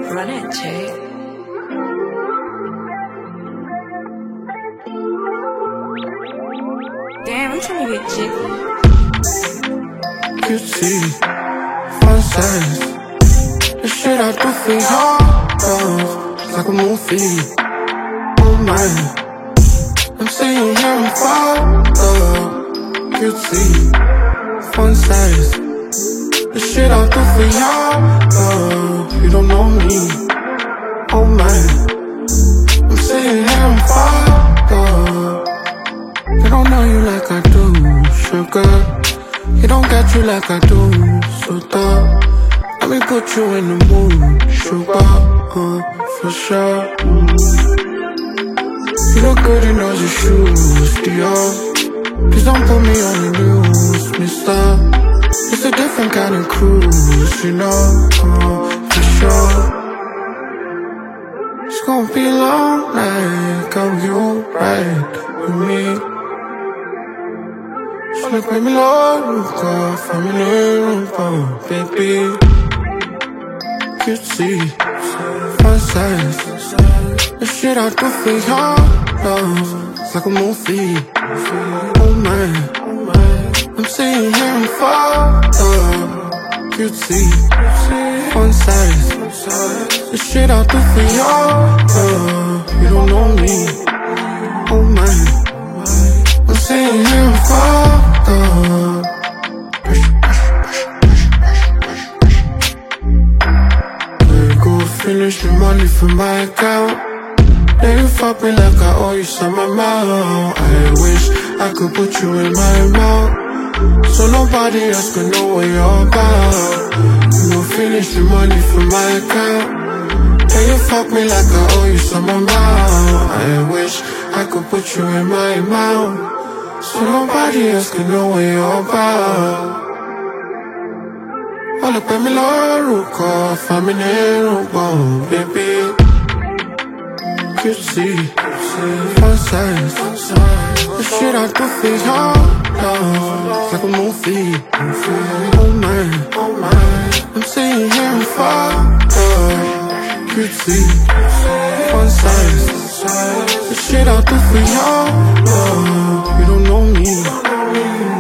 Run it, Jay. Damn, I'm trying to get jiggy. Cutie, fun size. The shit I do for y'all, it's like a movie. Oh my, I'm sitting here in fire. Cutie, fun size. The shit I do for y'all, you don't know me. Oh my, I'm sitting here in fire. They don't know you like I do, sugar. He don't get you like I do, so let me put you in the mood, sugar, for sure. You look good in those shoes, Dior. Please don't put me on the news, mister. It's a different kind of cruise, you know, for sure. It's gonna be a long night, come you right with me. Solo que me lo nunca, familiar nunca, baby. Cutie, fun size. The shit I do for y'all, it's like a movie. Oh my, I'm sitting here in fire. Cutie, fun size. The shit I do for y'all, you don't know me. Oh my, I'm sitting here in fire. Finish the money from my account. Then you fuck me like I owe you some amount. I wish I could put you in my mouth, so nobody else could know what you're about. You gon' finish the money from my account. Then you fuck me like I owe you some amount. I wish I could put you in my mouth, so nobody else can know what you're about. All up in me lórúkọ, familiar one, baby. Cutie, fun size. The shit I do for y'all, it's like a movie. Oh my, I'm sitting here in fire. Cutie, fun size. The shit I do for y'all, you don't know me.